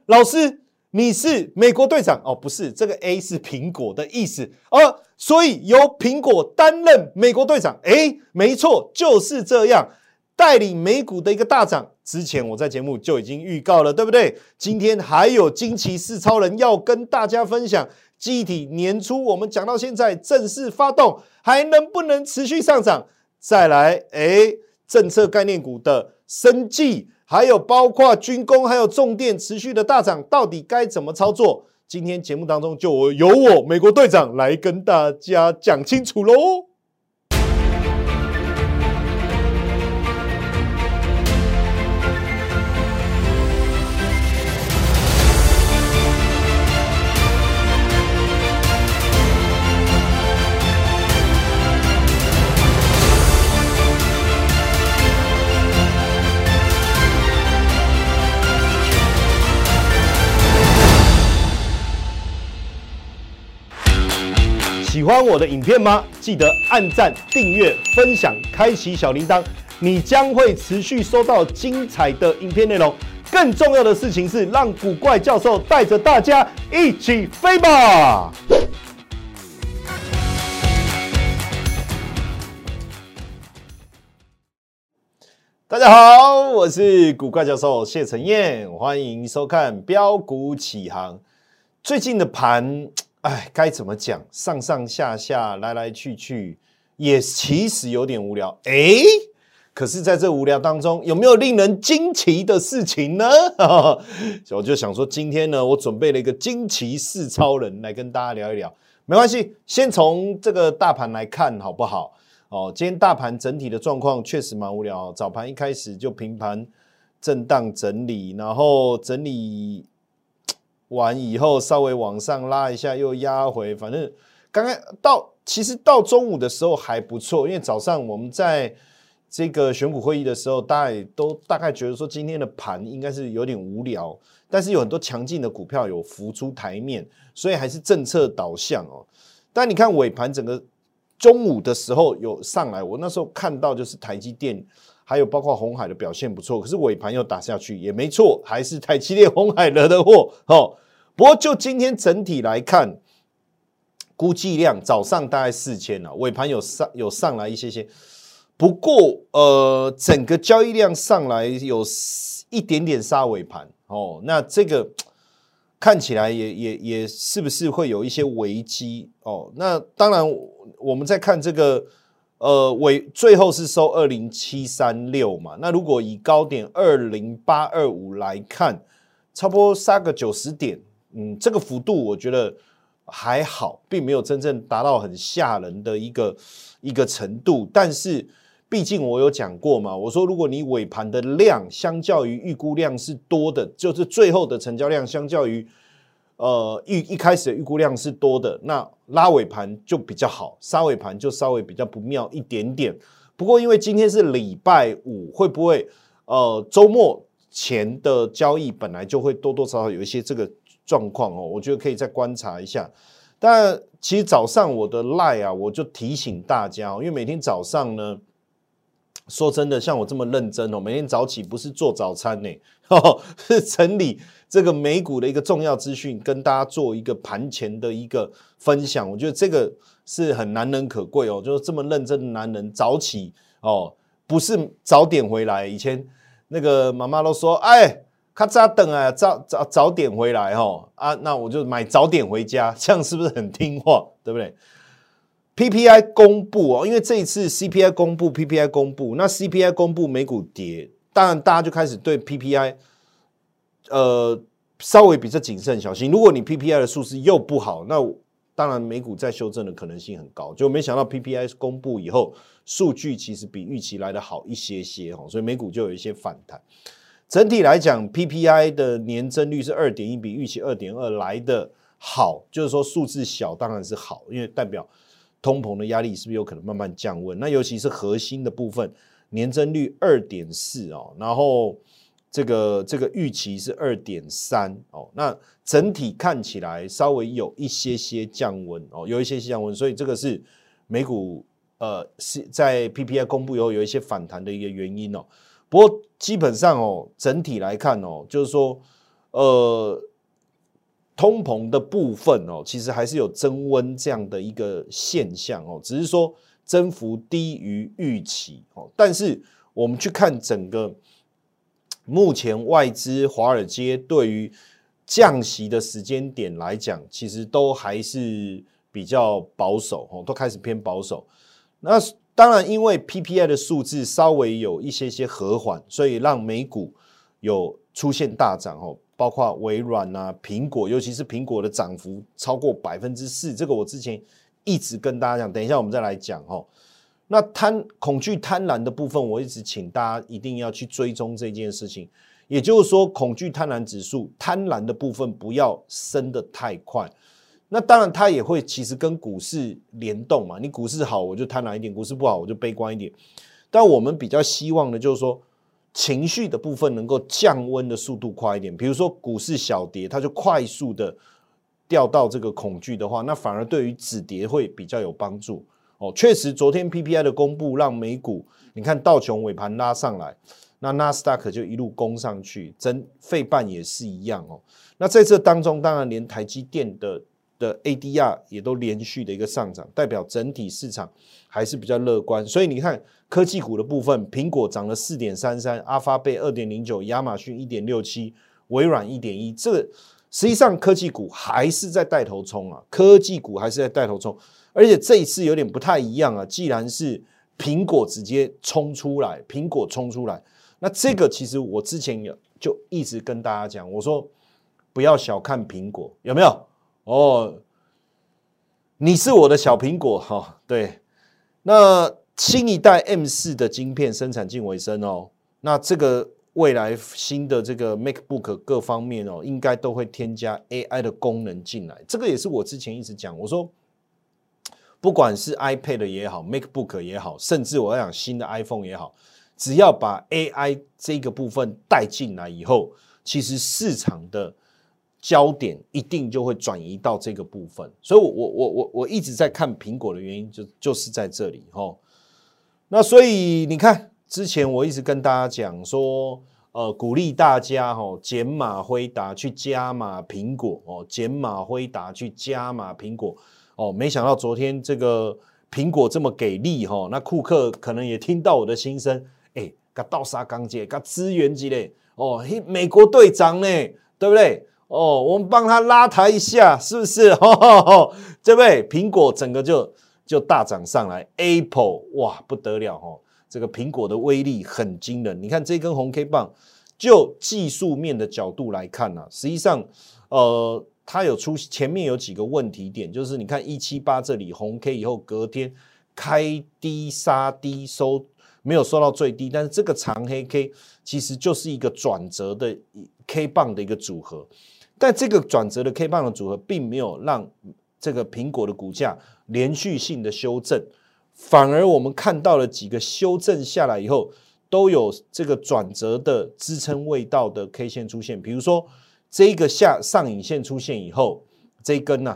老师，你是美国队长哦？不是，这个 A 是苹果的意思所以由苹果担任美国队长。没错，就是这样，带领美股的一个大涨。之前我在节目就已经预告了，对不对？今天还有惊奇四超人要跟大家分享。记忆体年初我们讲到现在正式发动，还能不能持续上涨？再来，政策概念股的生技，还有包括军工，还有重电持续的大涨，到底该怎么操作？今天节目当中就由我美国队长来跟大家讲清楚咯。喜欢我的影片吗？记得按赞、订阅、分享、开启小铃铛，你将会持续收到精彩的影片内容。更重要的事情是，让古怪教授带着大家一起飞吧！大家好，我是古怪教授谢承彦，欢迎收看标股起航。最近的盘，该怎么讲？上上下下，来来去去，也其实有点无聊。可是在这无聊当中，有没有令人惊奇的事情呢？我就想说，今天呢，我准备了一个惊奇四超人来跟大家聊一聊。没关系，先从这个大盘来看，好不好？今天大盘整体的状况确实蛮无聊。早盘一开始就平盘震荡整理，然后整理完以后稍微往上拉一下，又压回，反正刚刚其实到中午的时候还不错，因为早上我们在这个选股会议的时候，大家也都大概觉得说今天的盘应该是有点无聊，但是有很多强劲的股票有浮出台面，所以还是政策导向但你看尾盘整个中午的时候有上来，我那时候看到就是台积电还有包括鸿海的表现不错，可是尾盘又打下去也没错，还是台积电鸿海惹的祸不过就今天整体来看，估计量早上大概4000尾盘有上来一些，不过整个交易量上来有一点点杀尾盘那这个看起来也是不是会有一些危机那当然我们在看这个最后是收20736嘛，那如果以高点20825来看，差不多杀个90点，这个幅度我觉得还好，并没有真正达到很吓人的一个程度，但是毕竟我有讲过嘛，我说如果你尾盘的量相较于预估量是多的，就是最后的成交量相较于一开始的预估量是多的，那拉尾盘就比较好，杀尾盘就稍微比较不妙一点点。不过因为今天是礼拜五，会不会周末前的交易本来就会多多少少有一些这个状况我觉得可以再观察一下。但其实早上我的 LINE 我就提醒大家因为每天早上呢，说真的，像我这么认真每天早起不是做早餐是整理这个美股的一个重要资讯，跟大家做一个盘前的一个分享。我觉得这个是很难能可贵就是这么认真的男人早起不是早点回来。以前那个妈妈都说，咔嚓等早点回来那我就买早点回家，这样是不是很听话？对不对？PPI 公布因为这一次 CPI 公布 PPI 公布，那 CPI 公布美股跌，当然大家就开始对 PPI 稍微比较谨慎小心。如果你 PPI 的数字又不好，那当然美股再修正的可能性很高。就没想到 PPI 公布以后，数据其实比预期来的好一些所以美股就有一些反弹。整体来讲 PPI 的年增率是 2.1， 比预期 2.2 来的好，就是说数字小当然是好，因为代表通膨的压力是不是有可能慢慢降温？那尤其是核心的部分，年增率 2.4 然后这个预期是 2.3 那整体看起来稍微有一些降温有一些降温，所以这个是美股是在 PPI 公布以后有一些反弹的一个原因不过基本上整体来看就是说通膨的部分哦，其实还是有增温这样的一个现象哦，只是说增幅低于预期哦。但是我们去看整个目前外资华尔街对于降息的时间点来讲，其实都还是比较保守哦，都开始偏保守。那当然，因为 PPI 的数字稍微有一些和缓，所以让美股有出现大涨哦。包括微软啊、苹果，尤其是苹果的涨幅超过4%，这个我之前一直跟大家讲，等一下我们再来讲哦。那恐惧贪婪的部分，我一直请大家一定要去追踪这件事情。也就是说，恐惧贪婪指数，贪婪的部分不要升得太快。那当然，它也会其实跟股市联动嘛。你股市好，我就贪婪一点；股市不好，我就悲观一点。但我们比较希望的就是说，情绪的部分能够降温的速度快一点。比如说股市小跌，它就快速的掉到这个恐惧的话，那反而对于止跌会比较有帮助。哦，确实，昨天 PPI 的公布让美股，你看道琼尾盘拉上来，那纳斯达克就一路攻上去，费半也是一样哦。那在这当中，当然连台积电的 ADR 也都连续的一个上涨，代表整体市场还是比较乐观。所以你看科技股的部分，苹果涨了 4.33%， 阿发贝 2.09%， 亚马逊 1.67%， 微软 1.1%， 这个实际上科技股还是在带头冲啊，科技股还是在带头冲。而且这一次有点不太一样啊，既然是苹果直接冲出来，那这个其实我之前就一直跟大家讲，我说不要小看苹果，有没有？哦，你是我的小苹果哈，对。那新一代 M4 的晶片生产进尾声哦，那这个未来新的这个 MacBook 各方面哦，应该都会添加 AI 的功能进来。这个也是我之前一直讲，我说不管是 iPad 也好 ，MacBook 也好，甚至我要讲新的 iPhone 也好，只要把 AI 这个部分带进来以后，其实市场的焦点一定就会转移到这个部分。所以我一直在看苹果的原因就是在这里齁。那所以你看，之前我一直跟大家讲说，鼓励大家减码辉达去加码苹果减码辉达去加码苹果。没想到昨天这个苹果这么给力那库克可能也听到我的心声，给倒沙钢铁，给支援之类美国队长呢，对不对？我们帮他拉抬一下，是不是？对不对？苹果整个就大涨上来 ，Apple 哇不得了这个苹果的威力很惊人。你看这根红 K 棒，就技术面的角度来看实际上它前面有几个问题点，就是你看178这里红 K 以后，隔天开低杀低没有收到最低，但是这个长黑 K 其实就是一个转折的 K 棒的一个组合，但这个转折的 K 棒的组合并没有让这个苹果的股价连续性的修正，反而我们看到了几个修正下来以后，都有这个转折的支撑味道的 K 线出现，比如说这个上影线出现以后，这一根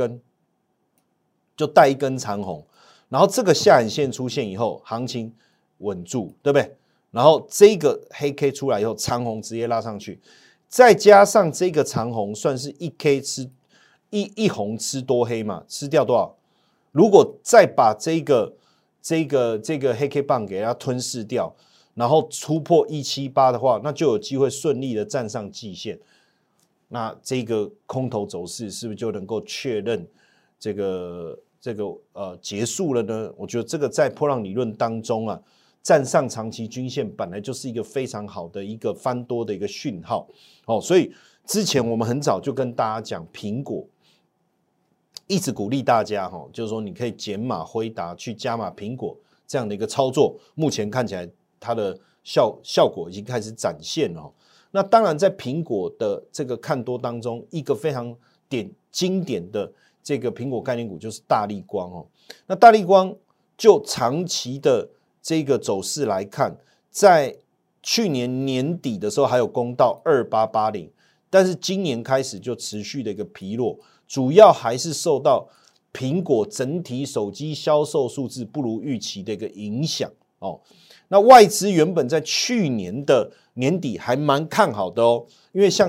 就带一根长红，然后这个下影线出现以后，行情稳住，对不对？然后这个黑 K 出来以后，长红直接拉上去，再加上这个长红算是一 K 一红吃多黑嘛，吃掉多少？如果再把这个黑 K 棒给它吞噬掉，然后突破178的话，那就有机会顺利的站上季线。那这个空头走势是不是就能够确认这个结束了呢？我觉得这个在波浪理论当中站上长期均线本来就是一个非常好的一个翻多的一个讯号所以之前我们很早就跟大家讲，苹果一直鼓励大家就是说你可以减码辉达去加码苹果这样的一个操作，目前看起来它的效果已经开始展现了那当然在苹果的这个看多当中，一个非常经典的这个苹果概念股就是大立光那大立光就长期的这个走势来看，在去年年底的时候还有攻到2880，但是今年开始就持续的一个疲弱，主要还是受到苹果整体手机销售数字不如预期的一个影响那外资原本在去年的年底还蛮看好的因为像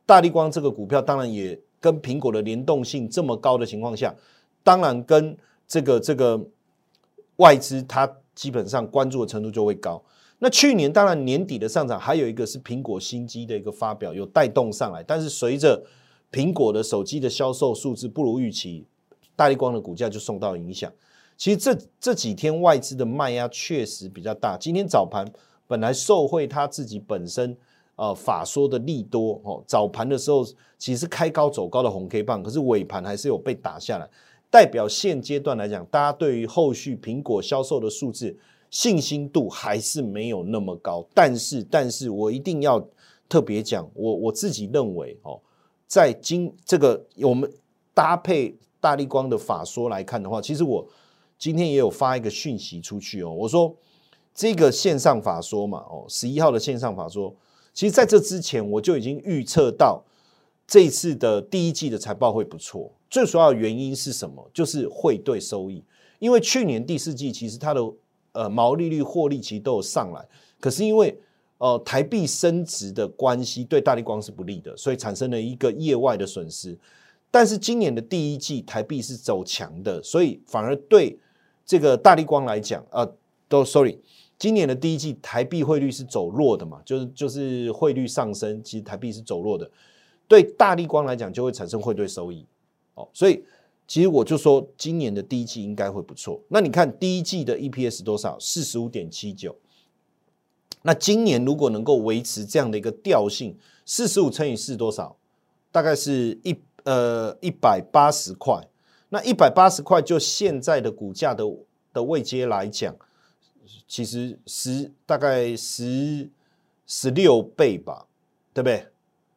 大立光这个股票当然也跟苹果的联动性这么高的情况下，当然跟这个外资它基本上关注的程度就会高。那去年当然年底的上涨，还有一个是苹果新机的一个发表有带动上来，但是随着苹果的手机的销售数字不如预期，大立光的股价就受到影响。其实这几天外资的卖压确实比较大。今天早盘本来受惠他自己本身法说的利多，早盘的时候其实是开高走高的红 K 棒，可是尾盘还是有被打下来，代表现阶段来讲，大家对于后续苹果销售的数字信心度还是没有那么高。但是我一定要特别讲，我自己认为在这个我们搭配大立光的法说来看的话，其实我今天也有发一个讯息出去我说这个线上法说嘛，11号的线上法说，其实在这之前我就已经预测到这一次的第一季的财报会不错。最主要的原因是什么？就是汇兑收益，因为去年第四季其实它的毛利率获利其实都有上来，可是因为台币升值的关系对大立光是不利的，所以产生了一个业外的损失。但是今年的第一季台币是走强的，所以反而对这个大立光来讲今年的第一季台币汇率是走弱的嘛，就是汇率上升，其实台币是走弱的，对大立光来讲就会产生汇兑收益所以其实我就说今年的第一季应该会不错。那你看第一季的 EPS 多少？ 45.79。那今年如果能够维持这样的一个调性，45乘以4多少？大概是180块。那180块就现在的股价的位阶来讲，其实大概16倍吧，对不对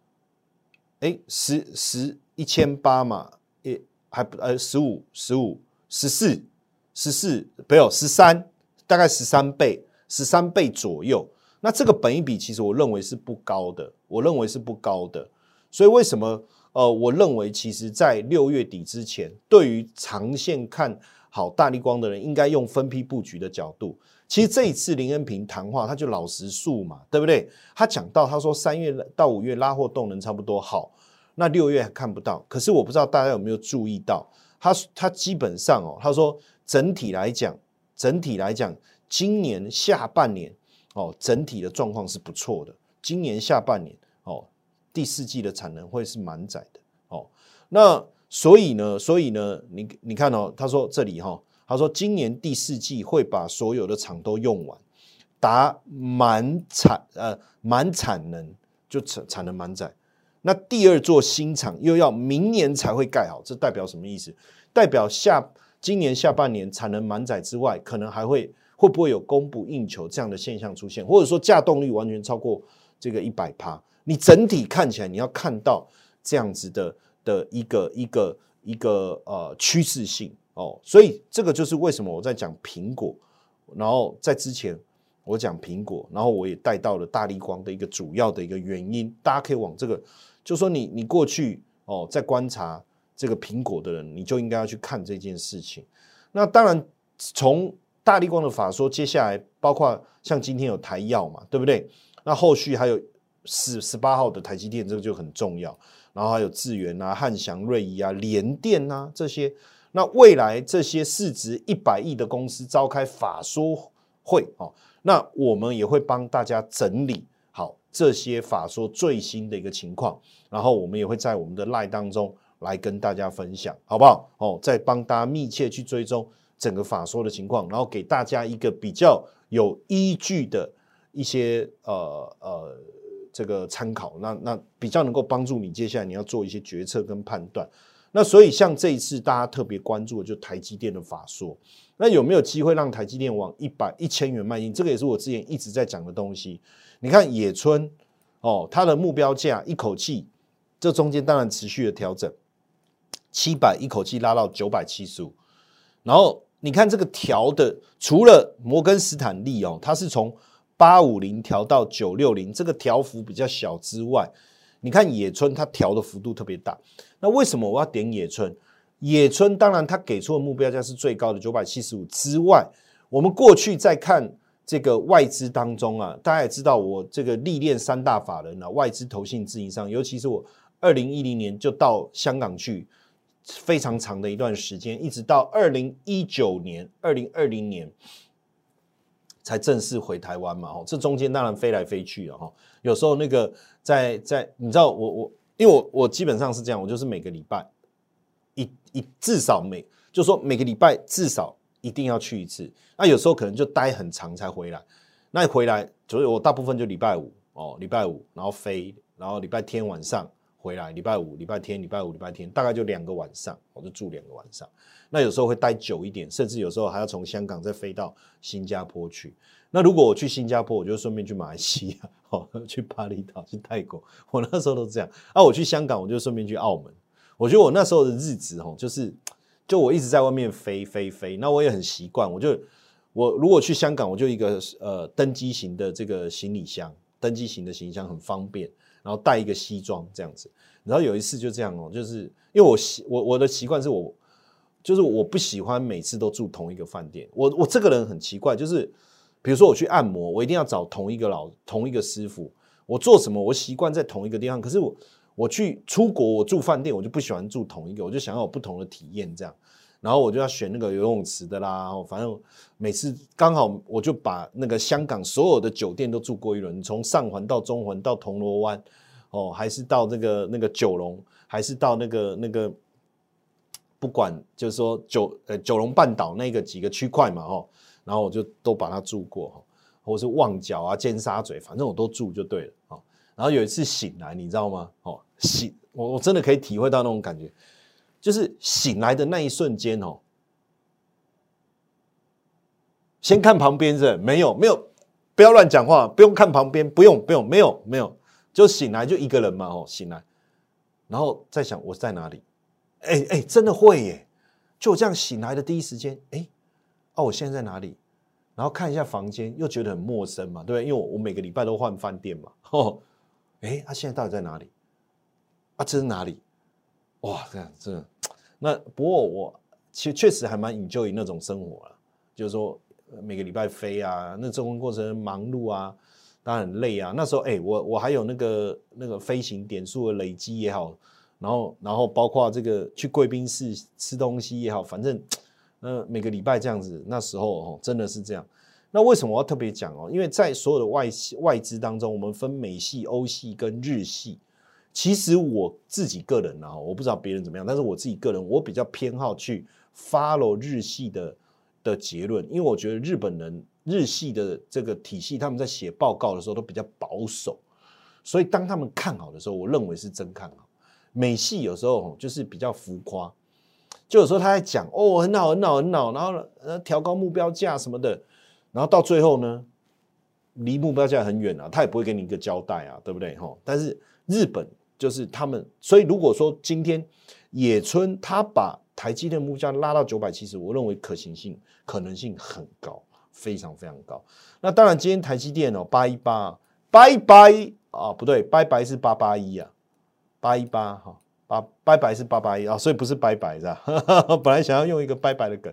？1800嘛，还15、15、14，没有13，大概13倍，13倍左右。那这个本益比其实我认为是不高的，所以为什么我认为其实在6月底之前，对于长线看好大立光的人，应该用分批布局的角度。其实这一次林恩平谈话，他就老实述嘛，对不对？他讲到他说3月到5月拉货动能差不多好，那6月还看不到。可是我不知道大家有没有注意到，他基本上他说整体来讲，今年下半年整体的状况是不错的。今年下半年第四季的产能会是满载的那所以呢，你看他说这里他说今年第四季会把所有的厂都用完，达满产能，就产能满载。那第二座新厂又要明年才会盖好，这代表什么意思？代表今年下半年产能满载之外，可能还会不会有供不应求这样的现象出现，或者说价动率完全超过这个 100%。你整体看起来，你要看到这样子的一个趋势性所以这个就是为什么我在讲苹果，然后在之前我讲苹果，然后我也带到了大立光的一个主要的一个原因，大家可以往这个，就说你过去在观察这个苹果的人，你就应该要去看这件事情。那当然从大立光的法说，接下来包括像今天有台药嘛，对不对？那后续还有18号的台积电，这个就很重要。然后还有智原啊、汉翔、瑞仪啊、联电啊这些。那未来这些市值100亿的公司召开法说会那我们也会帮大家整理好这些法说最新的一个情况，然后我们也会在我们的 LINE 当中来跟大家分享，好不好？再帮大家密切去追踪整个法说的情况，然后给大家一个比较有依据的一些这个参考，那比较能够帮助你接下来你要做一些决策跟判断。那所以像这一次大家特别关注的就台积电的法说，那有没有机会让台积电往1000元迈进？这个也是我之前一直在讲的东西。你看野村它的目标价一口气，这中间当然持续的调整，700一口气拉到975，然后你看这个调的，除了摩根斯坦利它是从850调到960，这个调幅比较小之外，你看野村它调的幅度特别大。那为什么我要点野村？野村当然它给出的目标价是最高的975之外，我们过去在看这个外资当中啊，大家也知道我这个历练3大法人啊，外资、投信、自营商，尤其是我2010年就到香港去非常长的一段时间，一直到2019年、2020年才正式回台湾嘛。这中间当然飞来飞去了哈，有时候那个在你知道因为我基本上是这样，我就是每个礼拜至少就说每个礼拜至少一定要去一次，那有时候可能就待很长才回来，那回来所以我大部分就礼拜五然后飞，然后礼拜天晚上回来，礼拜五、礼拜天、礼拜五、礼拜天，大概就2个晚上，我就住2个晚上。那有时候会待久一点，甚至有时候还要从香港再飞到新加坡去。那如果我去新加坡，我就顺便去马来西亚，去巴厘岛、去泰国，我那时候都这样。我去香港，我就顺便去澳门。我觉得我那时候的日子就我一直在外面飞，那我也很习惯。我如果去香港，我就一个登机型的这个行李箱，登机型的行李箱很方便，然后带一个西装这样子。然后有一次就这样就是因为我的习惯是就是我不喜欢每次都住同一个饭店。我这个人很奇怪，就是比如说我去按摩，我一定要找同一个师傅。我做什么，我习惯在同一个地方。可是我去出国，我住饭店，我就不喜欢住同一个，我就想要有不同的体验这样。然后我就要选那个游泳池的啦，反正每次刚好我就把那个香港所有的酒店都住过一轮，从上环到中环到铜锣湾，还是到那个九龙，还是到那个不管就是说九龙半岛那个几个区块嘛，然后我就都把它住过，或是旺角啊、尖沙咀，反正我都住就对了。然后有一次醒来，你知道吗？我真的可以体会到那种感觉。就是醒来的那一瞬间先看旁边是没有，不要乱讲话，不用看旁边，不用，没有，就醒来就一个人嘛，醒来，然后再想我在哪里，真的会耶，就这样醒来的第一时间，我现在在哪里？然后看一下房间，又觉得很陌生嘛，对不对？因为我每个礼拜都换饭店嘛，现在到底在哪里？这是哪里？哇，这样真的。那不过我确实还蛮 enjoy 那种生活啦，就是说每个礼拜飞啊，那中间过程忙碌啊，当然很累啊。那时候我还有那个飞行点数的累积也好，然后包括这个去贵宾室吃东西也好，反正每个礼拜这样子，那时候真的是这样。那为什么我要特别讲因为在所有的外资当中，我们分美系、欧系跟日系。其实我自己个人我不知道别人怎么样，但是我自己个人，我比较偏好去 follow 日系的结论，因为我觉得日系的这个体系，他们在写报告的时候都比较保守，所以当他们看好的时候，我认为是真看好。美系有时候就是比较浮夸，就有时候他在讲很好，然后调高目标价什么的，然后到最后呢，离目标价很远他也不会给你一个交代对不对但是日本。就是他们，所以如果说今天野村他把台积电目标拉到970，我认为可能性很高，非常非常高。那当然，今天台积电818，拜拜不对，拜拜是881啊，818拜拜是881所以不是拜拜是吧？本来想要用一个拜拜的梗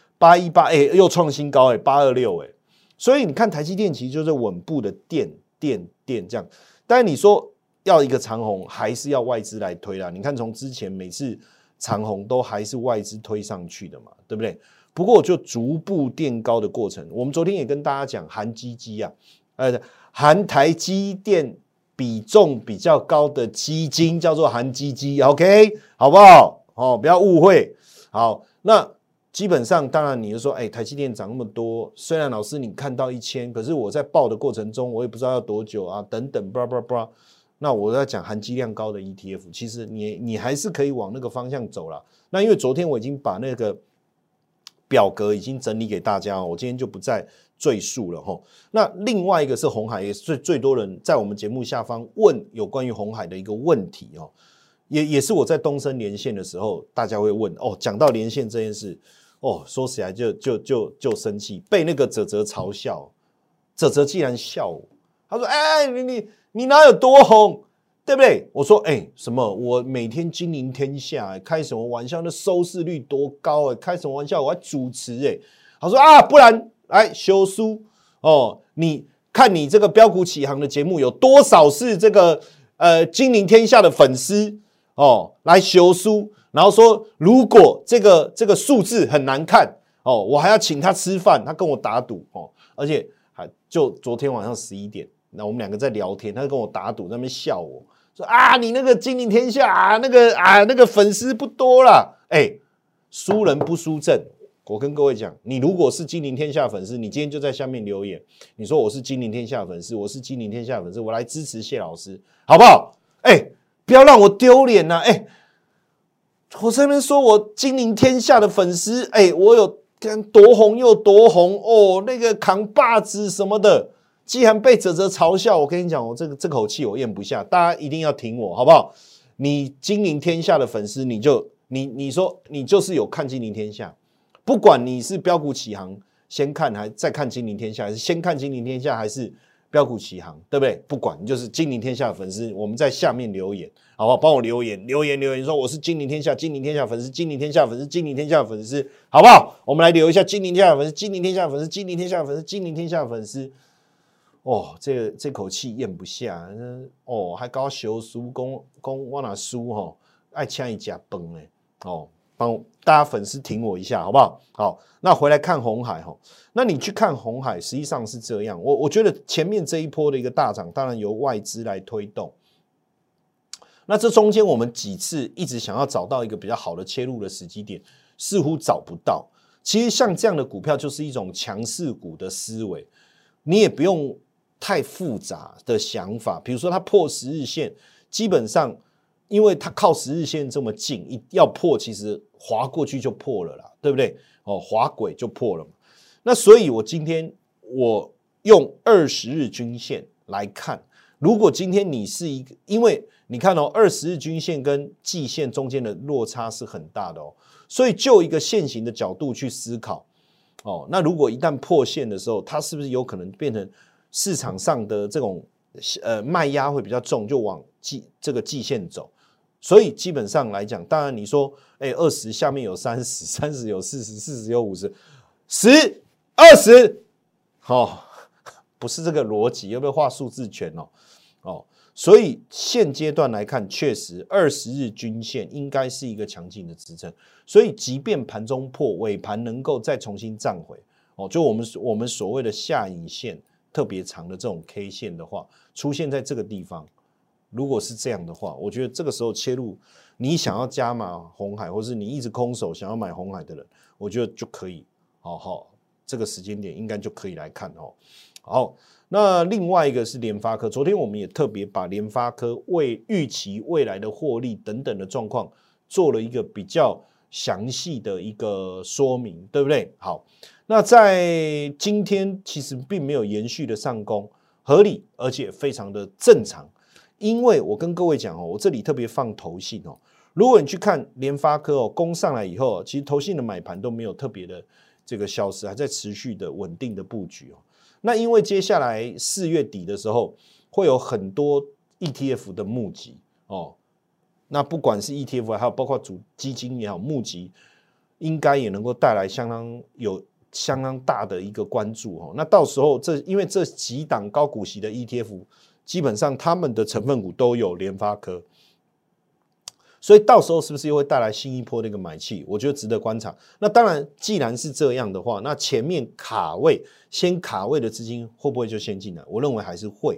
，818又创新高826所以你看台积电其实就是稳步的垫这样，但是你说。要一个长红还是要外资来推啦？你看从之前每次长红都还是外资推上去的嘛，对不对？不过就逐步垫高的过程，我们昨天也跟大家讲韩基基韩台积电比重比较高的基金叫做韩基基 ，OK 好不好？不要误会。好，那基本上当然你就说，台积电涨那么多，虽然老师你看到1000，可是我在报的过程中，我也不知道要多久等等 blah blah blah。那我在讲含积量高的 ETF， 其实你还是可以往那个方向走啦。那因为昨天我已经把那个表格已经整理给大家，我今天就不再赘述了那另外一个是鸿海，也是最多人在我们节目下方问有关于鸿海的一个问题也是我在东升连线的时候大家会问讲到连线这件事说起来就生气，被那个泽嘲笑，泽既然笑我，他说你哪有多红，对不对？我说什么我每天经营天下开什么玩笑，那收视率多高开什么玩笑，我还主持他说不然来修书你看你这个标股起航的节目有多少是这个金陵天下的粉丝来修书，然后说如果这个数字很难看我还要请他吃饭，他跟我打赌而且就昨天晚上11点，那我们两个在聊天，他就跟我打赌，在那边笑我说你那个金陵天下那个粉丝不多啦，输人不输阵。我跟各位讲，你如果是金陵天下粉丝，你今天就在下面留言，你说我是金陵天下粉丝，我是金陵天下粉丝，我来支持谢老师，好不好？不要让我丢脸呐！我这边说我金陵天下的粉丝，我有多红又多红那个扛把子什么的，既然被泽嘲笑，我跟你讲，我这口气我咽不下，大家一定要挺我，好不好？你金陵天下的粉丝，你说你就是有看金陵天下。不管你是标股起航先看还再看金陵天下，还是先看金陵天下还是标股起航，对不对？不管你就是金陵天下的粉丝，我们在下面留言，好不好？帮我留言说我是金陵天下粉丝，金陵天下粉丝，金陵天下粉丝，好不好？我们来留一下金陵天下粉丝，金陵天下粉丝，金陵天下粉丝，金陵天下粉丝。这口气咽不下还搞修书讲我哪输爱请伊吃饭帮大家粉丝挺我一下，好不好？好，那回来看鸿海那你去看鸿海，实际上是这样。我觉得前面这一波的一个大涨，当然由外资来推动。那这中间我们几次一直想要找到一个比较好的切入的时机点，似乎找不到。其实像这样的股票，就是一种强势股的思维，你也不用太复杂的想法。比如说它破10日线，基本上因为它靠10日线这么近，要破其实滑过去就破了啦，对不对？滑轨就破了嘛。那所以我今天我用20日均线来看，如果今天你是一个，因为你看20日均线跟季线中间的落差是很大的所以就一个线型的角度去思考那如果一旦破线的时候，它是不是有可能变成市场上的这种卖压会比较重，就往这个季线走？所以基本上来讲，当然你说20下面有30有40有50，10 20不是这个逻辑，要不要画数字圈所以现阶段来看，确实20日均线应该是一个强劲的支撑，所以即便盘中破，尾盘能够再重新站回就我们所谓的下影线特别长的这种 K 线的话，出现在这个地方，如果是这样的话，我觉得这个时候切入，你想要加码鸿海，或是你一直空手想要买鸿海的人，我觉得就可以这个时间点应该就可以来看好，那另外一个是联发科，昨天我们也特别把联发科预期未来的获利等等的状况做了一个比较详细的一个说明，对不对？好，那在今天其实并没有延续的上攻，合理而且非常的正常，因为我跟各位讲我这里特别放投信如果你去看联发科攻上来以后，其实投信的买盘都没有特别的这个消失，还在持续的稳定的布局那因为接下来4月底的时候会有很多 ETF 的募集那不管是 ETF 还有包括主基金也好，募集应该也能够带来相当大的一个关注那到时候因为这几档高股息的 ETF 基本上他们的成分股都有联发科，所以到时候是不是又会带来新一波的一个买气？我觉得值得观察。那当然，既然是这样的话，那前面先卡位的资金会不会就先进来？我认为还是会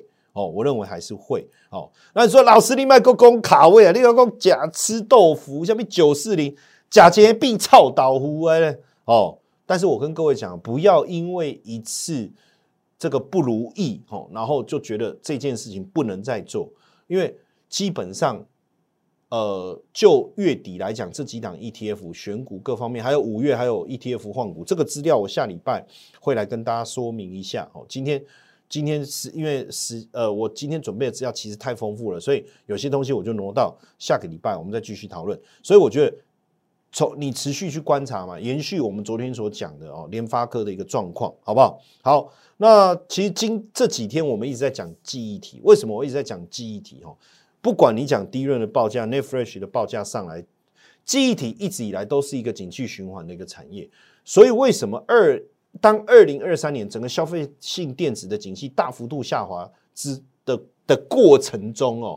那你说老师你卖个讲卡位你要讲假吃豆腐，下面940假钱必臭豆腐但是我跟各位讲，不要因为一次这个不如意然后就觉得这件事情不能再做，因为基本上就月底来讲，这几档 ETF 选股各方面，还有5月还有 ETF 换股，这个资料我下礼拜会来跟大家说明一下今天是因为我今天准备的资料其实太丰富了，所以有些东西我就挪到下个礼拜我们再继续讨论。所以我觉得你持续去观察嘛，延续我们昨天所讲的联发科的一个状况，好不好？好，那其实这几天我们一直在讲记忆体，为什么我一直在讲记忆体不管你讲低润的报价 ，NetFresh 的报价上来，记忆体一直以来都是一个景气循环的一个产业。所以为什么当2023年整个消费性电子的景气大幅度下滑的过程中哦，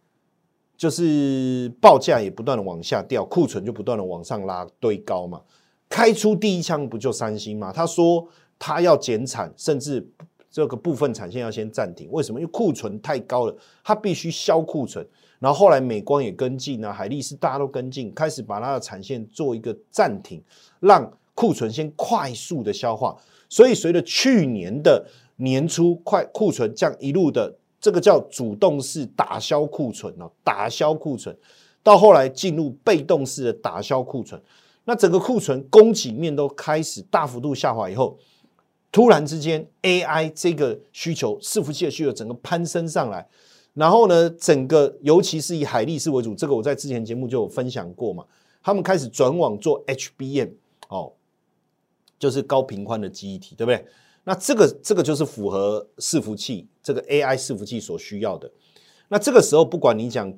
就是报价也不断的往下掉，库存就不断的往上拉堆高嘛。开出第一枪不就三星吗？他说他要减产，甚至这个部分产线要先暂停。为什么？因为库存太高了，他必须销库存。然后后来美光也跟进啊，海力士大家都跟进，开始把它的产线做一个暂停，让库存先快速的消化。所以随着去年的年初库存这样一路的，这个叫主动式打消库存哦，打消库存，到后来进入被动式的打消库存。那整个库存供给面都开始大幅度下滑以后，突然之间 AI 这个需求，伺服器的需求整个攀升上来。然后呢，整个尤其是以海力士为主，这个我在之前节目就有分享过嘛，他们开始转往做 HBM 哦，就是高频宽的记忆体，对不对？那这个就是符合伺服器这个 AI 伺服器所需要的。那这个时候，不管你讲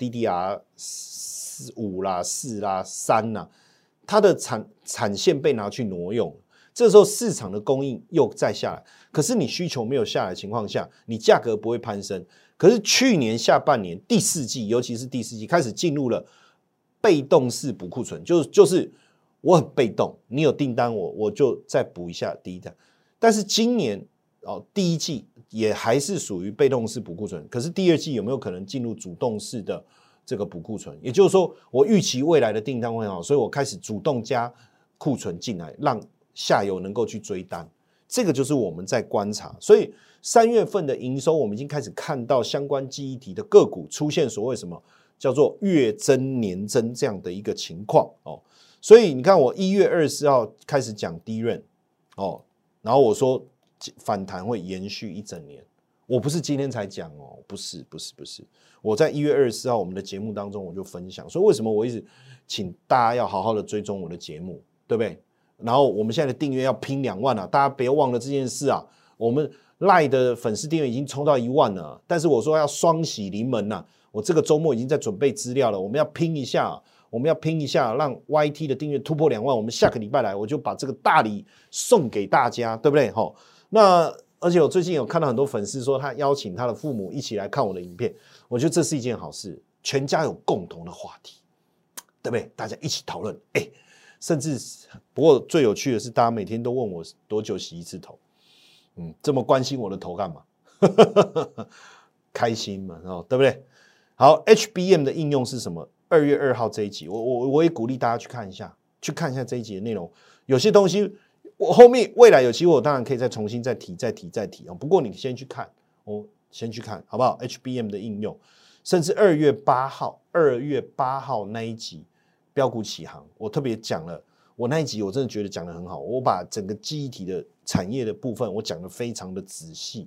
DDR5 啦、4啦、3啦，它的产线被拿去挪用，这时候市场的供应又再下来，可是你需求没有下来的情况下，你价格不会攀升。可是去年下半年第四季，尤其是第四季开始进入了被动式补库存，就是我很被动，你有订单我就再补一下第一单。但是今年第一季也还是属于被动式补库存，可是第二季有没有可能进入主动式的这个补库存？也就是说，我预期未来的订单会很好，所以我开始主动加库存进来，让下游能够去追单。这个就是我们在观察，所以3月份的营收，我们已经开始看到相关记忆体的个股出现所谓什么叫做月增年增这样的一个情况哦。所以你看，我1月24号开始讲DRAM哦，然后我说反弹会延续一整年，我不是今天才讲哦，不是，我在1月24号我们的节目当中我就分享，所以为什么我一直请大家要好好的追踪我的节目，对不对？然后我们现在的订阅要拼2万了，大家别忘了这件事啊！我们 LINE 的粉丝订阅已经冲到1万了，但是我说要双喜临门呐！我这个周末已经在准备资料了，我们要拼一下，让 YT 的订阅突破2万。我们下个礼拜来，我就把这个大礼送给大家，对不对？那而且我最近有看到很多粉丝说，他邀请他的父母一起来看我的影片，我觉得这是一件好事，全家有共同的话题，对不对？大家一起讨论，甚至不过最有趣的是，大家每天都问我多久洗一次头，这么关心我的头干嘛？开心嘛，对不对？好 ，HBM 的应用是什么？2月2号这一集，我也鼓励大家去看一下这一集的内容。有些东西我后面未来有机会，我当然可以再重新再提不过你先去看，好不好 ？HBM 的应用，甚至2月8号那一集。标股起航，我特别讲了，我那一集我真的觉得讲得很好，我把整个记忆体的产业的部分我讲得非常的仔细，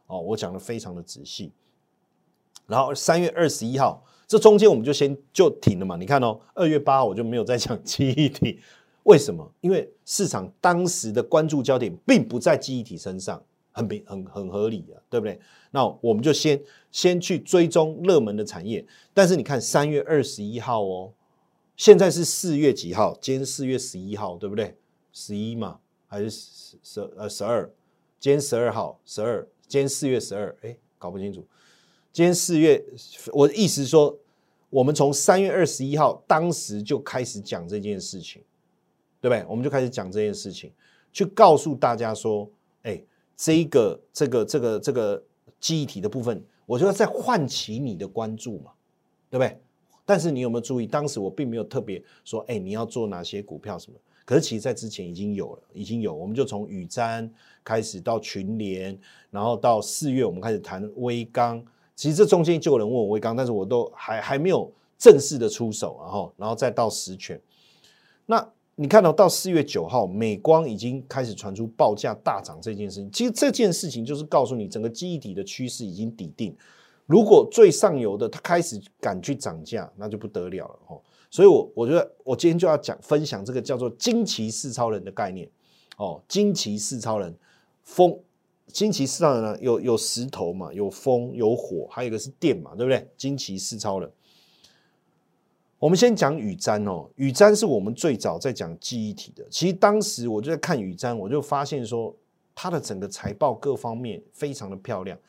然后3月21号，这中间我们就停了嘛，你看2月8号我就没有再讲记忆体，为什么？因为市场当时的关注焦点并不在记忆体身上，很合理啊，对不对？那我们就先去追踪热门的产业，但是你看3月21号哦。现在是4月几号？今天4月11号，对不对？11嘛，还是12？今天12号，12，今天4月12，搞不清楚。今天4月，我的意思是说，我们从3月21号当时就开始讲这件事情，对不对？我们就开始讲这件事情，去告诉大家说，这个记忆体的部分，我就要再唤起你的关注嘛，对不对？但是你有没有注意，当时我并没有特别说，你要做哪些股票什么？可是其实在之前已经有，我们就从宇瞻开始到群联，然后到4月我们开始谈威刚。其实这中间就有人问我威刚，但是我都还没有正式的出手，然后再到实权。那你看到4月9号，美光已经开始传出报价大涨这件事情。其实这件事情就是告诉你，整个记忆体的趋势已经底定。如果最上游的它开始敢去涨价，那就不得了了所以我觉得我今天就要分享这个叫做惊奇四超人的概念惊奇四超人，惊奇四超人呢有石头嘛，有风有火，还有一个是电嘛，对不对？惊奇四超人， 我们先讲宇瞻哦，宇瞻是我们最早在讲记忆体的。其实当时我就在看宇瞻，我就发现说它的整个财报各方面非常的漂亮，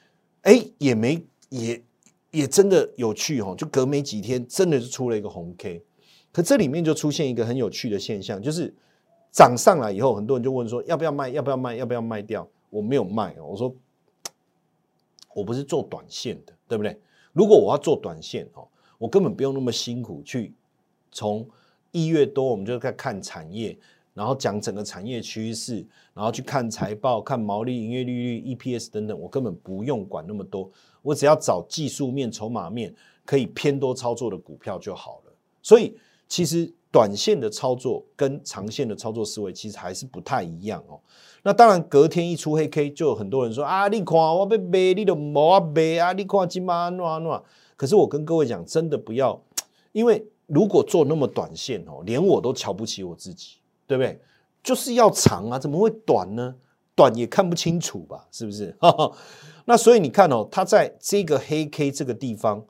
也真的有趣哦，就隔没几天真的就出了一个红 K。可这里面就出现一个很有趣的现象，就是涨上来以后，很多人就问说要不要卖，要不要卖，要不要卖掉？我没有卖哦，我说我不是做短线的，对不对？如果我要做短线哦，我根本不用那么辛苦去从1月多我们就在看产业，然后讲整个产业趋势，然后去看财报、看毛利、营业利率、EPS 等等，我根本不用管那么多，我只要找技术面、筹码面可以偏多操作的股票就好了。所以其实短线的操作跟长线的操作思维其实还是不太一样哦。那当然隔天一出黑 K， 就有很多人说啊，你看我要卖，你就没法卖啊，你看今晚怎样。可是我跟各位讲，真的不要，因为如果做那么短线哦，连我都瞧不起我自己，对不对？就是要长啊，怎么会短呢？短也看不清楚吧，是不是？那所以你看哦，它在这个黑 K 这个地方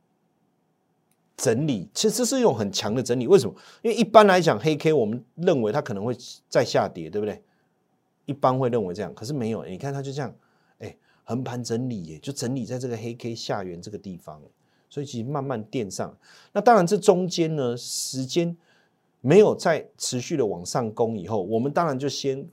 整理，其实这是一种很强的整理。为什么？因为一般来讲，黑 K 我们认为它可能会再下跌，对不对？一般会认为这样，可是没有，你看它就这样，横盘整理耶，就整理在这个黑 K 下缘这个地方，所以其实慢慢垫上。那当然，这中间呢，时间没有再持续的往上攻以后，我们当然就先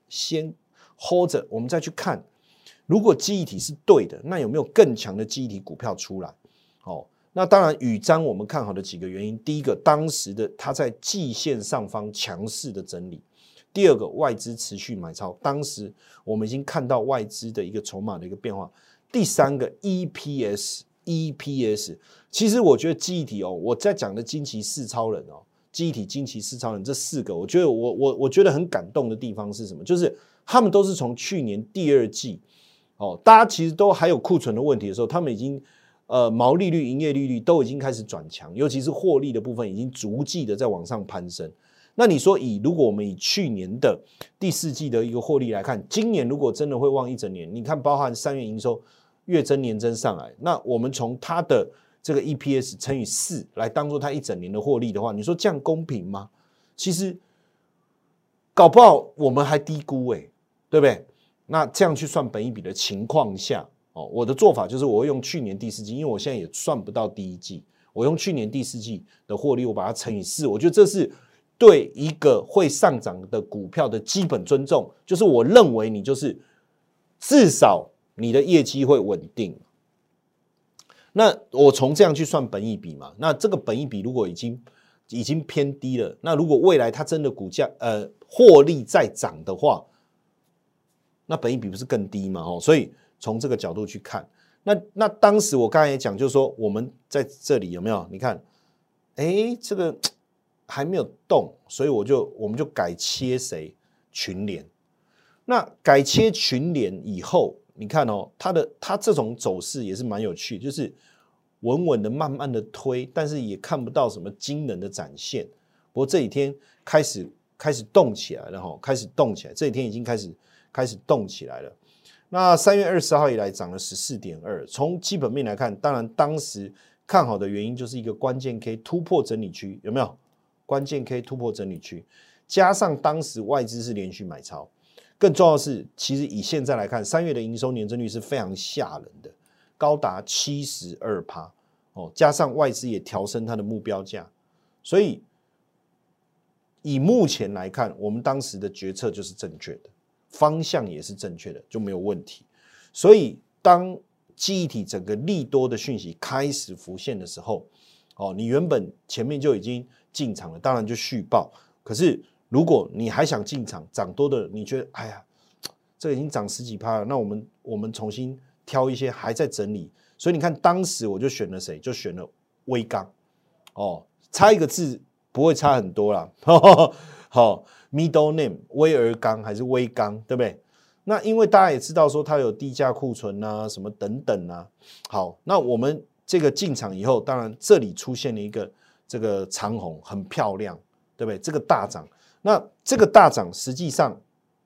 hold 着，我们再去看，如果记忆体是对的，那有没有更强的记忆体股票出来？哦，那当然，宇瞻我们看好的几个原因，第一个，当时的它在季线上方强势的整理。第二个，外资持续买超，当时我们已经看到外资的一个筹码的一个变化。第三个 EPS， 其实我觉得记忆体哦，我在讲的惊奇四超人哦，记忆体惊奇四超人这4个，我觉得我觉得很感动的地方是什么？就是他们都是从去年第2季哦，大家其实都还有库存的问题的时候，他们已经毛利率、营业利率都已经开始转强，尤其是获利的部分已经逐季的在往上攀升。那你说如果我们以去年的第4季的一个获利来看，今年如果真的会旺一整年，你看包含3月营收月增年增上来，那我们从它的这个 EPS 乘以4来当做它一整年的获利的话，你说这样公平吗？其实搞不好我们还低估对不对？那这样去算本益比的情况下，我的做法就是我会用去年第4季，因为我现在也算不到第1季，我用去年第4季的获利，我把它乘以4，我觉得这是对一个会上涨的股票的基本尊重，就是我认为你就是至少你的业绩会稳定。那我从这样去算本益比嘛，那这个本益比如果已经偏低了，那如果未来它真的股价获利再涨的话，那本益比不是更低嘛？所以从这个角度去看，那当时我刚才也讲，就是说我们在这里有没有？你看，这个还没有动，所以我们就改切谁群联。那改切群联以后，你看它这种走势也是蛮有趣的，就是稳稳的、慢慢的推，但是也看不到什么惊人的展现。不过这几天开始动起来了开始动起来，这几天已经开始动起来了。那3月20号以来涨了 14.2%， 从基本面来看，当然当时看好的原因就是一个关键 K 突破整理区，有没有？关键 K 突破整理区，加上当时外资是连续买超，更重要的是，其实以现在来看，3月的营收年增率是非常吓人的，高达 72%，加上外资也调升它的目标价，所以以目前来看，我们当时的决策就是正确的，方向也是正确的，就没有问题。所以当记忆体整个利多的讯息开始浮现的时候，你原本前面就已经进场了，当然就续报。可是如果你还想进场，涨多的你觉得哎呀，这个已经涨10几%了，那我们重新挑一些还在整理。所以你看当时我就选了谁？就选了威刚差一个字不会差很多啦好 middle name 威尔刚还是威刚，对不对？那因为大家也知道说它有低价库存啊什么等等啊。好，那我们这个进场以后，当然这里出现了一个这个长红，很漂亮，对不对？这个大涨，那这个大涨实际上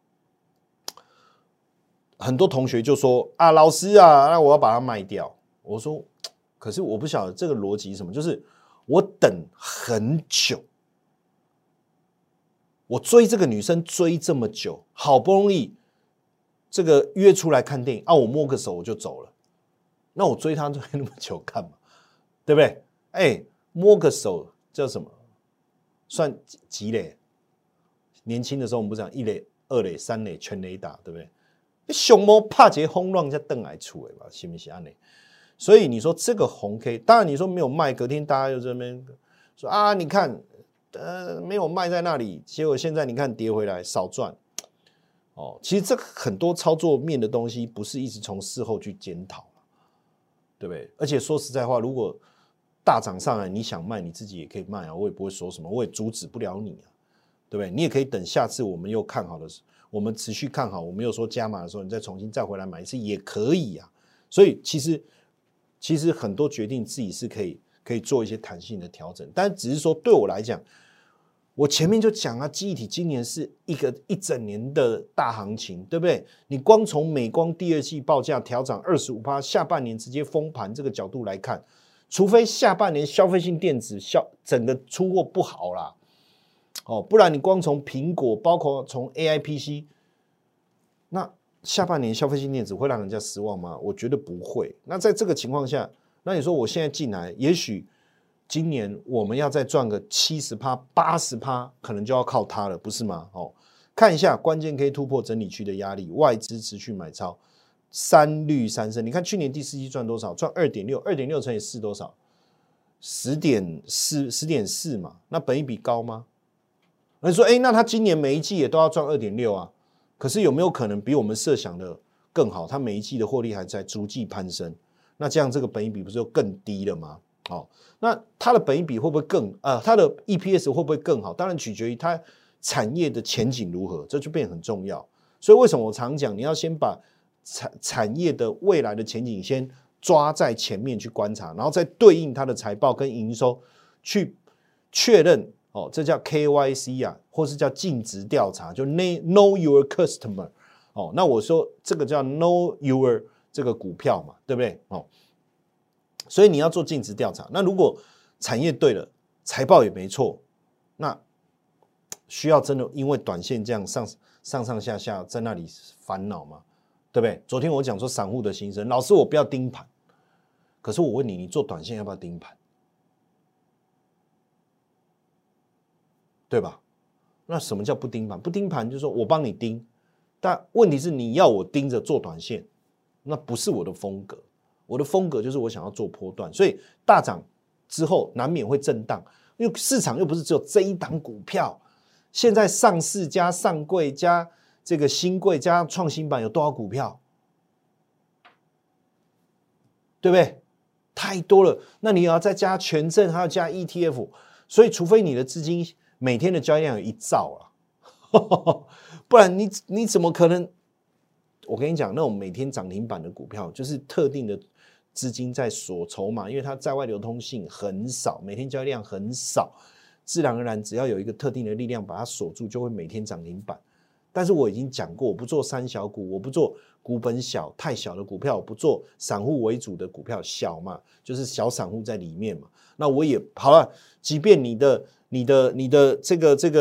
很多同学就说啊，老师啊，那我要把它卖掉。我说，可是我不晓得这个逻辑是什么，就是我等很久，我追这个女生追这么久，好不容易这个约出来看电影啊，我摸个手我就走了，那我追她追那么久干嘛？对不对？哎，摸个手叫什么？算几垒？年轻的时候我们不讲1垒、2垒、3垒全垒打，对不对？熊猫怕一个轰乱才邓来出的吧，是不是这样？所以你说这个红 K， 当然你说没有卖，隔天大家就这边说啊，你看，没有卖在那里，结果现在你看跌回来少赚。哦，其实这很多操作面的东西不是一直从事后去检讨，对不对？而且说实在话，如果大涨上来，你想卖，你自己也可以卖啊，我也不会说什么，我也阻止不了你啊，对不对？你也可以等下次我们又看好的时候，我们持续看好，我们又说加码的时候，你再重新再回来买一次也可以啊。所以其实很多决定自己是可以做一些弹性的调整，但只是说对我来讲，我前面就讲啊，记忆体今年是一整年的大行情，对不对？你光从美光第二季报价调涨25%，下半年直接封盘这个角度来看，除非下半年消费性电子整个出货不好啦，哦，不然你光从苹果，包括从 AIPC， 那下半年消费性电子会让人家失望吗？我觉得不会。那在这个情况下，那你说我现在进来，也许今年我们要再赚个70%、80%，可能就要靠它了，不是吗？哦，看一下关键可以突破整理区的压力，外资持续买超，3绿3升。你看去年第四季赚多少？赚 2.6，2.6 乘以4多少？10.4嘛。那本益比高吗？你说，那他今年每一季也都要赚 2.6 啊？可是有没有可能比我们设想的更好？他每一季的获利还在逐季攀升，那这样这个本益比不是就更低了吗？哦，那它的本益比会不会它的 EPS 会不会更好？当然取决于它产业的前景如何，这就变得很重要。所以为什么我常讲，你要先把产业的未来的前景先抓在前面去观察，然后再对应它的财报跟营收去确认。哦，这叫 KYC 啊，或是叫尽职调查，就 Know Your Customer。哦，那我说这个叫 Know Your 这个股票嘛，对不对？哦，所以你要做尽职调查。那如果产业对了，财报也没错，那需要真的因为短线这样上下下在那里烦恼吗？对不对？昨天我讲说散户的心声，老师我不要盯盘，可是我问你，你做短线要不要盯盘？对吧？那什么叫不盯盘？不盯盘就是说我帮你盯，但问题是你要我盯着做短线，那不是我的风格。我的风格就是我想要做波段，所以大涨之后难免会震荡，因为市场又不是只有这一档股票。现在上市加上柜加这个新柜加创新板有多少股票？对不对？太多了。那你也要再加权证，还要加 ETF， 所以除非你的资金每天的交易量有1兆啊，不然你怎么可能？我跟你讲，那种每天涨停板的股票，就是特定的资金在锁筹码，因为它在外流通性很少，每天交易量很少，自然而然只要有一个特定的力量把它锁住，就会每天涨停板。但是我已经讲过，我不做三小股，我不做股本小太小的股票，我不做散户为主的股票，小嘛，就是小散户在里面嘛。那我也好了，即便你的这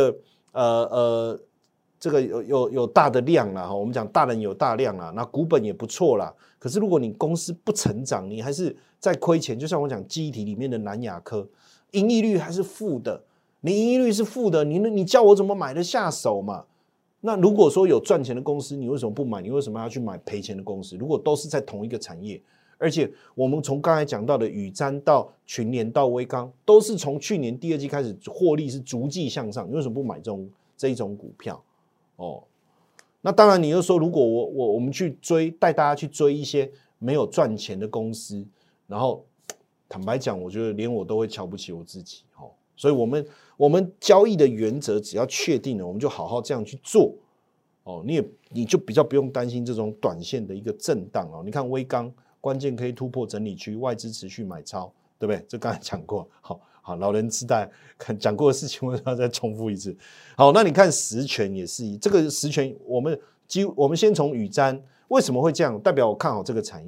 个有大的量啦，我们讲大人有大量啦，那股本也不错啦。可是如果你公司不成长，你还是在亏钱，就像我讲记忆体里面的南亚科，盈利率还是负的，你盈利率是负的，你叫我怎么买得下手嘛？那如果说有赚钱的公司，你为什么不买？你为什么要去买赔钱的公司？如果都是在同一个产业，而且我们从刚才讲到的宇瞻到群联到威刚，都是从去年第二季开始获利是逐季向上，你为什么不买这一种股票？哦，那当然你又说，如果我们去带大家去追一些没有赚钱的公司，然后坦白讲，我觉得连我都会瞧不起我自己。所以我们交易的原则只要确定了，我们就好好这样去做。哦，你就比较不用担心这种短线的一个震荡哦。你看威刚关键可以突破整理区，外资持续买超，对不对？这刚才讲过，好，老人痴呆讲过的事情，我要再重复一次。好，那你看实权也是这个实权，我们先从宇瞻为什么会这样？代表我看好这个产业。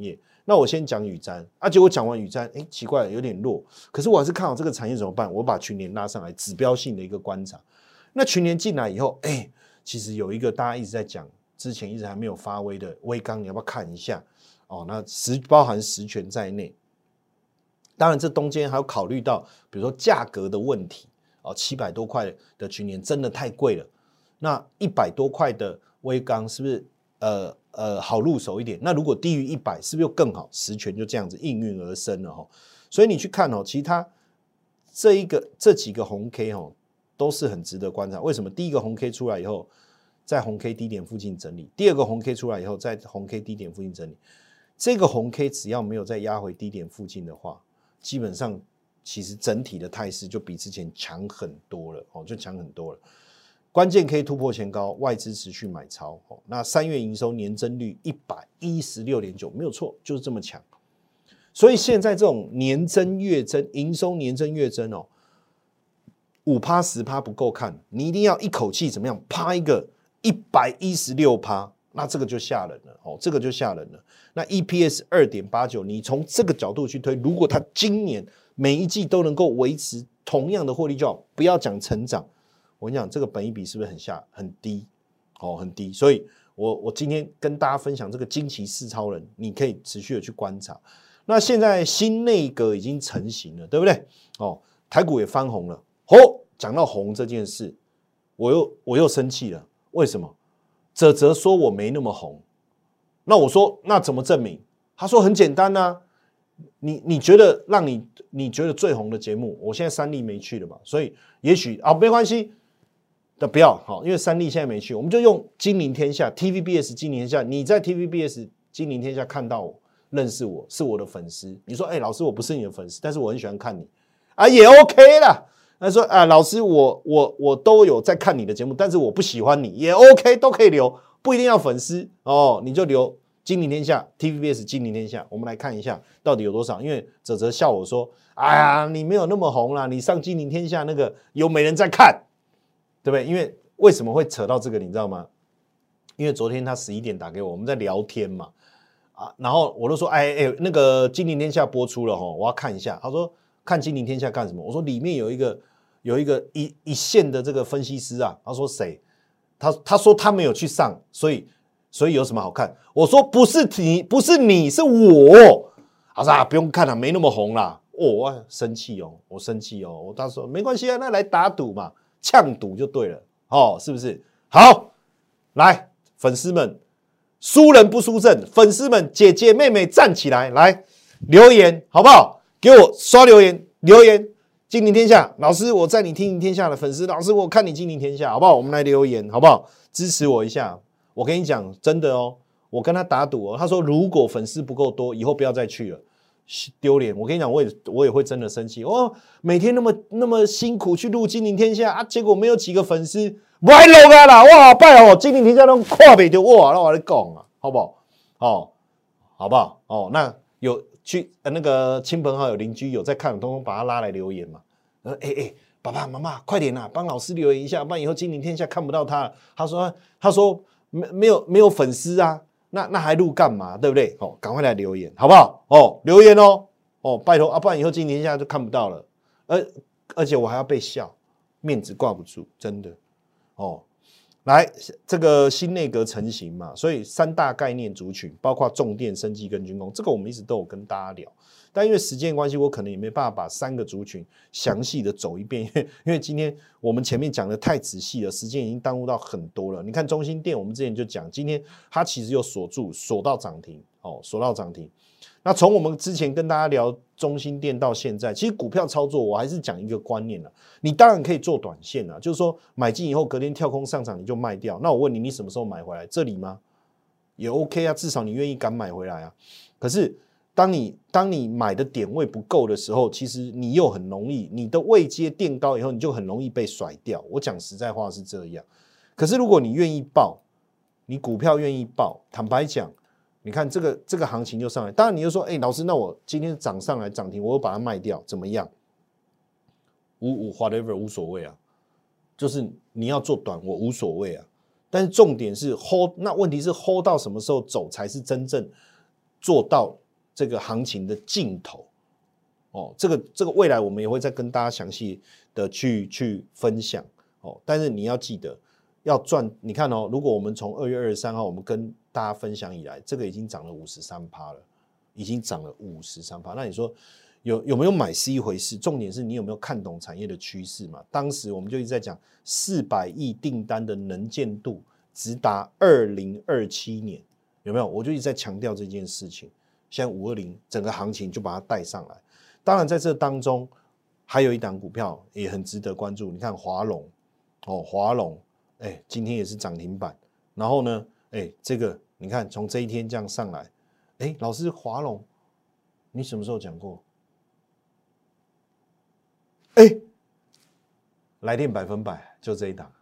那我先讲宇瞻啊，结果讲完宇瞻，奇怪了，有点弱。可是我还是看好这个产业怎么办？我把群联拉上来，指标性的一个观察。那群联进来以后，其实有一个大家一直在讲，之前一直还没有发威的威刚，你要不要看一下？那包含实权在内。当然，这中间还有考虑到，比如说价格的问题，700多块的群联真的太贵了。那100多块的威刚是不是好入手一点？那如果低于100，是不是又更好？实权就这样子应运而生了所以你去看其实它这几个红 K 都是很值得观察。为什么？第一个红 K 出来以后，在红 K 低点附近整理；第二个红 K 出来以后，在红 K 低点附近整理。这个红 K 只要没有再压回低点附近的话，基本上其实整体的态势就比之前强很多了就强很多了。关键 K 突破前高，外资持续买超那3月营收年增率 116.9%， 没有错，就是这么强。所以现在这种年增月增，营收年增月增5% 10% 不够看，你一定要一口气怎么样啪一个 116%， 那这个就吓人了这个就吓人了。那 EPS 2.89， 你从这个角度去推，如果它今年每一季都能够维持同样的获利就好，不要讲成长。我跟你讲，这个本益比是不是很低很低。所以我今天跟大家分享这个惊奇四超人，你可以持续的去观察。那现在新内阁已经成型了，对不对台股也翻红了讲到红这件事，我又生气了。为什么？哲说我没那么红，那我说那怎么证明？他说很简单啊，你觉得你觉得最红的节目，我现在三立没去了嘛，所以也许没关系，不要因为三立现在没去，我们就用金陵天下 TVBS 金陵天下，你在 TVBS 金陵天下看到我，认识我，是我的粉丝，你说老师我不是你的粉丝，但是我很喜欢看你也 OK 啦。他说老师我都有在看你的节目，但是我不喜欢你也 OK， 都可以留，不一定要粉丝你就留金陵天下 TVBS 金陵天下，我们来看一下到底有多少。因为哲笑我说你没有那么红啦，你上金陵天下那个有没人在看，对不对？因为为什么会扯到这个你知道吗？因为昨天他11点打给我们在聊天嘛然后我就说那个金陵天下播出了我要看一下。他说看金陵天下干什么？我说里面有一个一线的这个分析师他说谁？他说他没有去上，所以有什么好看？我说不是你是我。他说不用看了，没那么红啦。我生气我生气我他说没关系那来打赌嘛，呛赌就对了是不是？好，来粉丝们，输人不输阵，粉丝们姐姐妹妹站起来，来留言好不好？给我刷留言金陵天下老师，我在你金陵天下的粉丝，老师我看你金陵天下好不好？我们来留言好不好？支持我一下。我跟你讲真的我跟他打赌他说如果粉丝不够多，以后不要再去了，丢脸。我跟你讲，我也会真的生气每天那么辛苦去录金陵天下结果没有几个粉丝，不爱录啦，哇拜金陵天下都看不到我，那我来讲好不好好不好那有去那个亲朋好友邻居有在看，通通把他拉来留言嘛。爸爸妈妈快点帮老师留言一下，不然以后金陵天下看不到他。他说没有粉丝那还录干嘛？对不对？赶快来留言好不好？留言拜托不然以后金陵天下就看不到了。而且我还要被笑，面子挂不住，真的来，这个新内阁成型嘛，所以3大概念族群包括重电、生技跟军工，这个我们一直都有跟大家聊，但因为时间关系，我可能也没办法把3个族群详细的走一遍，因为今天我们前面讲的太仔细了，时间已经耽误到很多了。你看中兴电，我们之前就讲，今天它其实又锁到涨停锁到涨停。那从我们之前跟大家聊中兴电到现在，其实股票操作我还是讲一个观念你当然可以做短线就是说买进以后隔天跳空上涨你就卖掉。那我问你，你什么时候买回来？这里吗？也 OK 至少你愿意敢买回来可是当你买的点位不够的时候，其实你又很容易，你的位阶垫高以后，你就很容易被甩掉。我讲实在话是这样。可是如果你愿意抱，你股票愿意抱，坦白讲。你看这个行情就上来，当然你就说，老师，那我今天涨上来涨停，我又把它卖掉，怎么样？whatever 无所谓就是你要做短，我无所谓但是重点是 hold， 那问题是 hold 到什么时候走才是真正做到这个行情的尽头哦。这个未来我们也会再跟大家详细的去分享哦。但是你要记得要赚，你看哦，如果我们从2月23号我们跟大家分享以来，这个已经涨了53%了，已经涨了53%。那你说有没有买是一回事，重点是你有没有看懂产业的趋势嘛？当时我们就一直在讲400亿订单的能见度直达2027年，有没有？我就一直在强调这件事情。现在520整个行情就把它带上来。当然在这当中还有一档股票也很值得关注，你看华龙哦，华龙今天也是涨停板。然后呢这个你看从这一天这样上来，老师华龙你什么时候讲过？来电100%就这一档，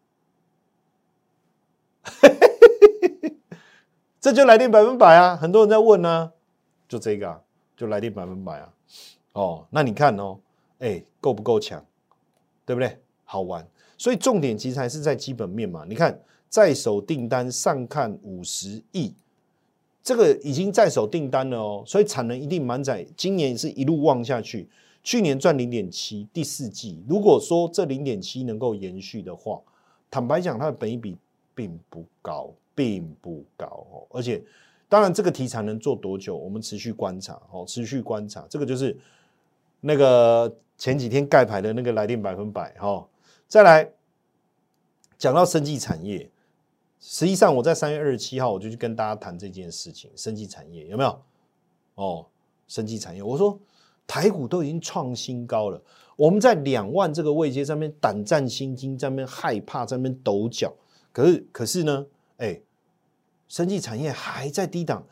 这就来电100%啊！很多人在问啊，就这个啊，就来电100%啊。哦，那你看哦，够不够强？对不对？好玩。所以重点其实还是在基本面嘛。你看在手订单上看50亿，这个已经在手订单了哦，所以产能一定满载，今年是一路旺下去。去年赚 0.7， 第4季如果说这 0.7 能够延续的话，坦白讲它的本益比并不高哦。而且当然这个题材能做多久，我们持续观察哦，持续观察。这个就是那个前几天盖牌的那个来电100%哦。再来讲到生技产业，实际上我在3月27号我就去跟大家谈这件事情，生技产业有没有？哦，生技产业，我说台股都已经创新高了，我们在2万这个位阶上面胆战心惊，在那边害怕，在那边抖脚。可是呢，生技产业还在低档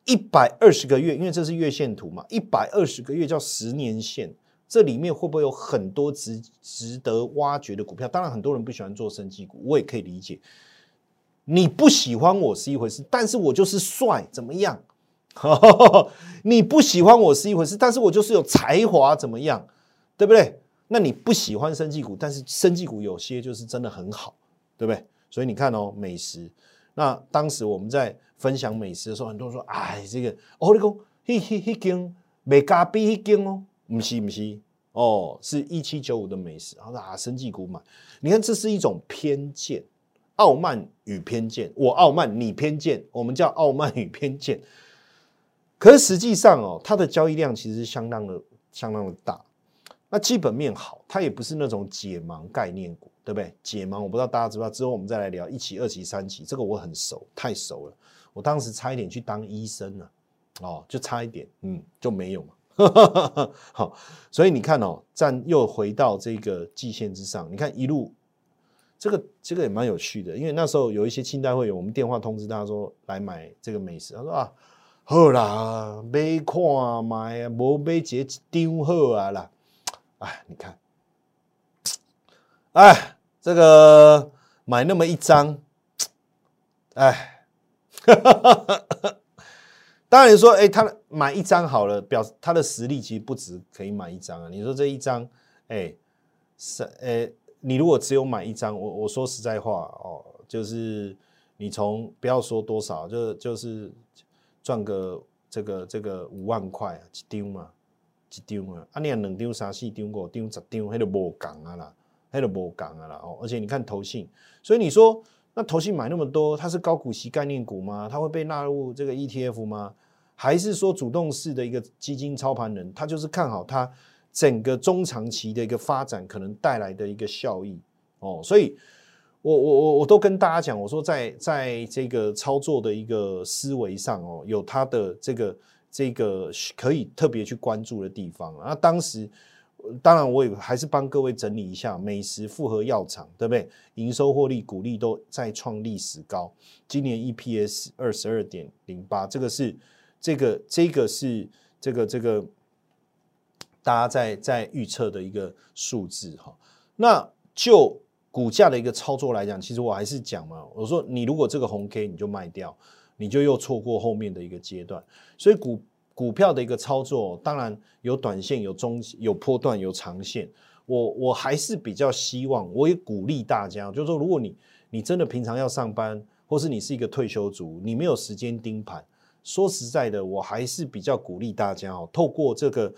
，120个月，因为这是月线图嘛，120个月叫10年线，这里面会不会有很多值得挖掘的股票？当然，很多人不喜欢做生技股，我也可以理解。你不喜欢我是一回事，但是我就是帅，怎么样？你不喜欢我是一回事，但是我就是有才华，怎么样？对不对？那你不喜欢生技股，但是生技股有些就是真的很好，对不对？所以你看哦，美食，那当时我们在分享美食的时候，很多人说，这个你说那间没加比那间哦，不是哦，是1795的美食，然后生技股买，你看这是一种偏见，傲慢与偏见，我傲慢，你偏见，我们叫傲慢与偏见。可是实际上哦，它的交易量其实相当的大。那基本面好，它也不是那种解盲概念股，对不对？解盲我不知道大家知不知道，之后我们再来聊1期、2期、3期，这个我很熟，太熟了。我当时差一点去当医生了，哦，就差一点，就没有嘛。好，所以你看哦，又回到这个季线之上，你看一路，这个也蛮有趣的，因为那时候有一些清代会员，我们电话通知他说来买这个美食，他说好啦，买看买啊，无买一张好啊啦。你看，这个买那么一张，当然你说，他买一张好了，表示他的实力其实不止可以买一张啊。你说这一张，你如果只有买一张，我说实在话哦，就是你从不要说多少，就是赚个这个5万块一张嘛，你若2张、3、4张、5张、10张，那就没同啊啦，哦。而且你看投信，所以你说那投信买那么多，它是高股息概念股吗？它会被纳入这个 ETF 吗？还是说主动式的一个基金操盘人，他就是看好它整个中长期的一个发展可能带来的一个效益哦？所以我都跟大家讲，我说在这个操作的一个思维上哦，有它的这个可以特别去关注的地方。那当然我也还是帮各位整理一下，美食复合药厂，对不对？营收获利股利都再创历史高，今年 EPS 22.08，这个是大家在预测的一个数字哈。那就股价的一个操作来讲，其实我还是讲嘛，我说你如果这个红 K 你就卖掉，你就又错过后面的一个阶段。所以股票的一个操作，当然有短线、有中、有波段、有长线。我还是比较希望，我也鼓励大家，就是说，如果你真的平常要上班，或是你是一个退休族，你没有时间盯盘， 说实在的，我还是比较鼓励大家透过这个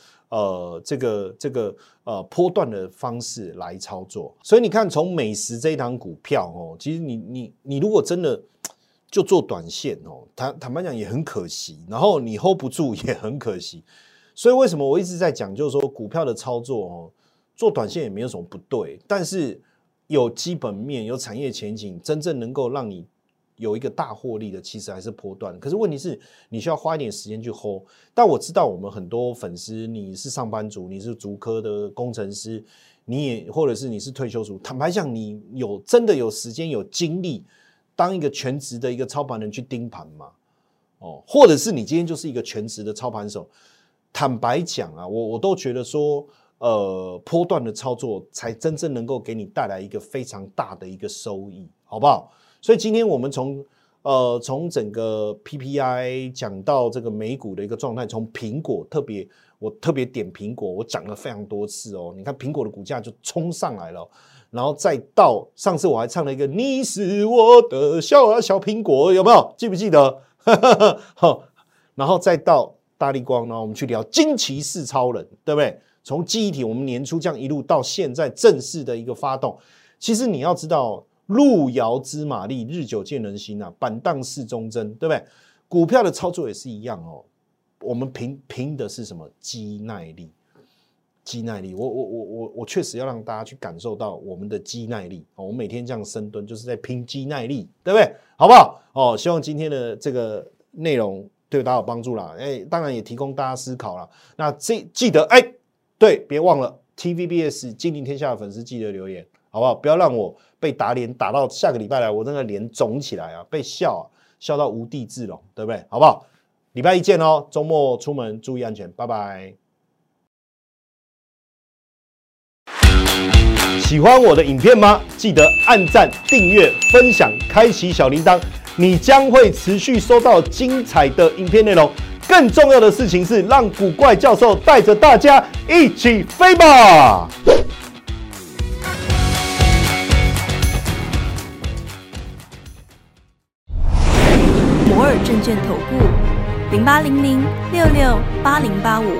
波段的方式来操作。所以你看，从美食这一档股票其实你如果真的就做短线坦白讲也很可惜，然后你 hold 不住也很可惜。所以为什么我一直在讲，就是说股票的操作做短线也没有什么不对，但是有基本面、有产业前景，真正能够让你有一个大获利的，其实还是波段。可是问题是，你需要花一点时间去 hold。但我知道我们很多粉丝，你是上班族，你是竹科的工程师，你也或者是你是退休族，坦白讲，你真的有时间有精力当一个全职的一个操盘人去盯盘吗？或者是你今天就是一个全职的操盘手？坦白讲啊，我都觉得说，波段的操作才真正能够给你带来一个非常大的一个收益，好不好？所以今天我们从整个 PPI 讲到这个美股的一个状态，从苹果我特别点苹果，我讲了非常多次你看苹果的股价就冲上来了，然后再到上次我还唱了一个你是我的小苹果，有没有记不记得？然后再到大立光，然后我们去聊惊奇四超人，对不对？从记忆体我们年初这样一路到现在正式的一个发动，其实你要知道路遥知马力，日久见人心啊，板荡事中真，对不对？股票的操作也是一样我们凭的是什么？肌耐力。我确实要让大家去感受到我们的肌耐力我每天这样深蹲就是在拼肌耐力，对不对？好不好？希望今天的这个内容对大家有帮助啦。当然也提供大家思考啦。那记得对，别忘了 TVBS 金陵天下的粉丝记得留言，好不好？不要让我被打脸打到下个礼拜来，我那个脸肿起来啊，被笑到无地自容，对不对？好不好？礼拜一见哦，周末出门注意安全，拜拜。喜欢我的影片吗？记得按赞、订阅、分享、开启小铃铛，你将会持续收到精彩的影片内容。更重要的事情是，让古怪教授带着大家一起飞吧！ 摩尔证券投顾0800668085。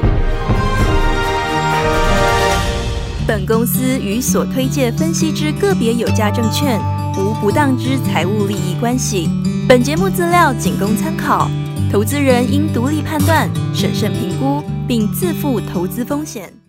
本公司与所推介分析之个别有价证券无不当之财务利益关系。本节目资料仅供参考，投资人应独立判断、审慎评估，并自负投资风险。